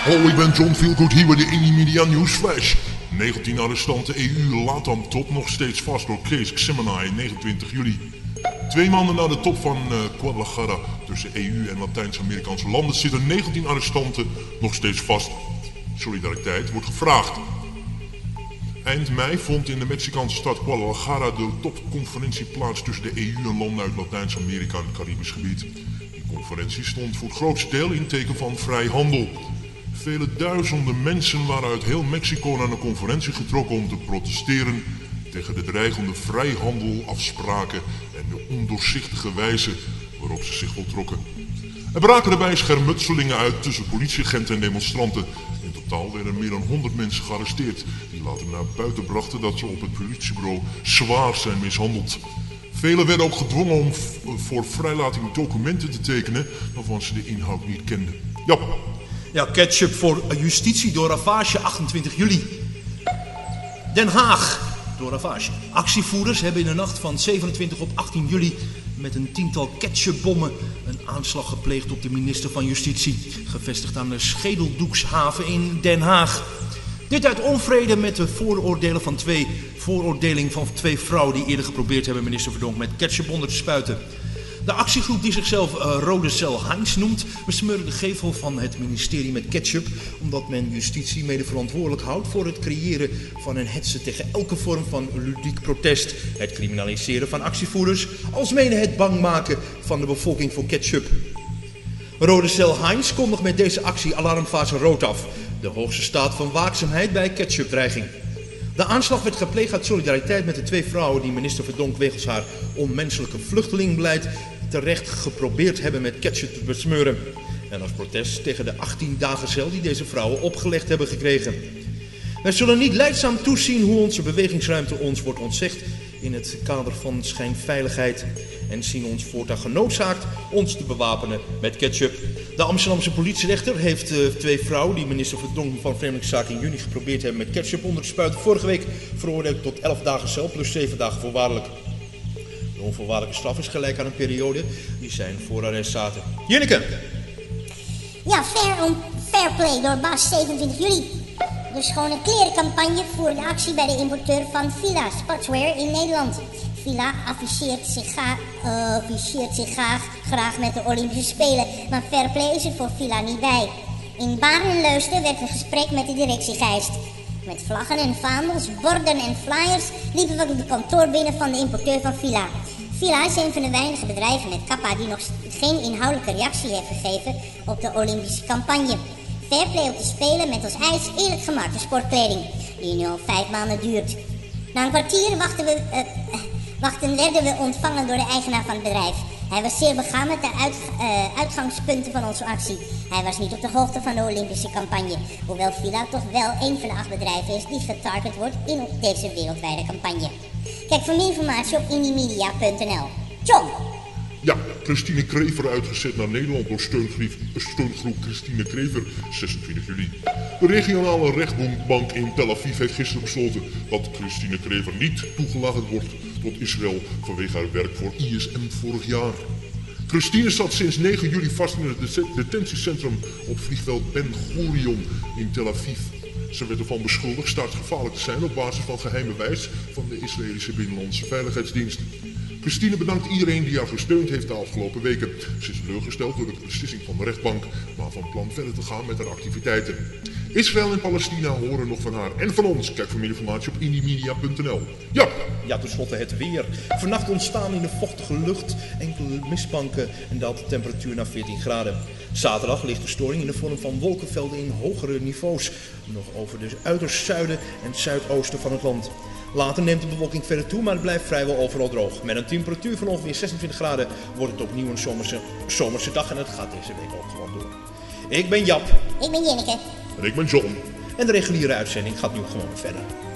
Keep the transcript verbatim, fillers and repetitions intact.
Hallo, ik ben John Feelgood hier bij de Indie Media Newsflash. negentien arrestanten E U Latam-top nog steeds vast door Kees Xemenai, negenentwintig juli. Twee maanden na de top van uh, Guadalajara tussen E U en Latijns-Amerikaanse landen zitten negentien arrestanten nog steeds vast. Solidariteit wordt gevraagd. Eind mei vond in de Mexicaanse stad Guadalajara de topconferentie plaats tussen de E U en landen uit Latijns-Amerika en het Caribisch gebied. Die conferentie stond voor het grootste deel in teken van vrij handel. Vele duizenden mensen waren uit heel Mexico naar de conferentie getrokken om te protesteren tegen de dreigende vrijhandelafspraken en de ondoorzichtige wijze waarop ze zich voltrokken. Er braken daarbij schermutselingen uit tussen politieagenten en demonstranten. In totaal werden meer dan honderd mensen gearresteerd, die later naar buiten brachten dat ze op het politiebureau zwaar zijn mishandeld. Velen werden ook gedwongen om voor vrijlating documenten te tekenen waarvan ze de inhoud niet kenden. Ja. Ja, ketchup voor justitie door ravage, achtentwintig juli. Den Haag door ravage. Actievoerders hebben in de nacht van zevenentwintig op achttien juli met een tiental ketchupbommen een aanslag gepleegd op de minister van Justitie, gevestigd aan de Schedeldoekshaven in Den Haag. Dit uit onvrede met de vooroordelen van twee vooroordeling van twee vrouwen die eerder geprobeerd hebben minister Verdonk met ketchup onder te spuiten. De actiegroep die zichzelf uh, Rode Cel Heinz noemt, besmeurde de gevel van het ministerie met ketchup, omdat men justitie mede verantwoordelijk houdt voor het creëren van een hetze tegen elke vorm van ludiek protest, het criminaliseren van actievoerders, alsmede het bang maken van de bevolking voor ketchup. Rode Cel Heinz kondigt met deze actie alarmfase rood af, de hoogste staat van waakzaamheid bij ketchupdreiging. De aanslag werd gepleegd uit solidariteit met de twee vrouwen die minister Verdonk wegens haar onmenselijke vluchtelingbeleid terecht geprobeerd hebben met ketchup te besmeuren. En als protest tegen de achttien dagen cel die deze vrouwen opgelegd hebben gekregen. Wij zullen niet lijdzaam toezien hoe onze bewegingsruimte ons wordt ontzegd in het kader van schijnveiligheid en zien ons voortaan genoodzaakt ons te bewapenen met ketchup. De Amsterdamse politierechter heeft uh, twee vrouwen die minister Verdonk van Vreemdelingenzaken in juni geprobeerd hebben met ketchup onder te spuiten vorige week veroordeeld tot elf dagen cel plus zeven dagen voorwaardelijk. De onvoorwaardelijke straf is gelijk aan een periode die zijn voorarrest zaten. Jinneke! Ja, fair, on, fair play door Bas, zevenentwintig juli. De schone klerencampagne voerde actie bij de importeur van Fila Sportswear in Nederland. Fila afficheert zich, ga, uh, afficheert zich graag, graag met de Olympische Spelen, maar fair play is er voor Fila niet bij. In Baarn en Leusden werd een gesprek met de directie geëist. Met vlaggen en vaandels, borden en flyers liepen we op het kantoor binnen van de importeur van Fila. Fila is een van de weinige bedrijven met Kappa die nog geen inhoudelijke reactie heeft gegeven op de Olympische campagne. Fairplay op de Spelen met als eis eerlijk gemaakte sportkleding, die nu al vijf maanden duurt. Na een kwartier wachten, we, uh, wachten werden we ontvangen door de eigenaar van het bedrijf. Hij was zeer begaan met de uit, uh, uitgangspunten van onze actie. Hij was niet op de hoogte van de Olympische campagne, hoewel Fila toch wel een van de acht bedrijven is die getarget wordt in deze wereldwijde campagne. Kijk voor meer informatie op indiemedia punt n l. John! Ja, Christine Krever uitgezet naar Nederland door steungroep, steungroep Christine Krever, zesentwintig juli. De regionale rechtbank in Tel Aviv heeft gisteren besloten dat Christine Krever niet toegelaten wordt tot Israël vanwege haar werk voor I S M vorig jaar. Christine zat sinds negen juli vast in het detentiecentrum op vliegveld Ben Gurion in Tel Aviv. Ze werd ervan beschuldigd staatsgevaarlijk te zijn op basis van geheim bewijs van de Israëlische Binnenlandse Veiligheidsdienst. Christine bedankt iedereen die haar gesteund heeft de afgelopen weken. Ze is teleurgesteld door de beslissing van de rechtbank, maar van plan verder te gaan met haar activiteiten. Israël en Palestina horen nog van haar en van ons. Kijk voor meer informatie op indiemedia punt n l. Ja! Ja, tenslotte het weer. Vannacht ontstaan in de vochtige lucht enkele mistbanken en daalt de temperatuur naar veertien graden. Zaterdag ligt de storing in de vorm van wolkenvelden in hogere niveaus, nog over de uiterst zuiden en zuidoosten van het land. Later neemt de bewolking verder toe, maar het blijft vrijwel overal droog. Met een temperatuur van ongeveer zesentwintig graden wordt het opnieuw een zomerse, zomerse dag en het gaat deze week ook gewoon door. Ik ben Jap. Ik ben Jinneke. En ik ben John. En de reguliere uitzending gaat nu gewoon verder.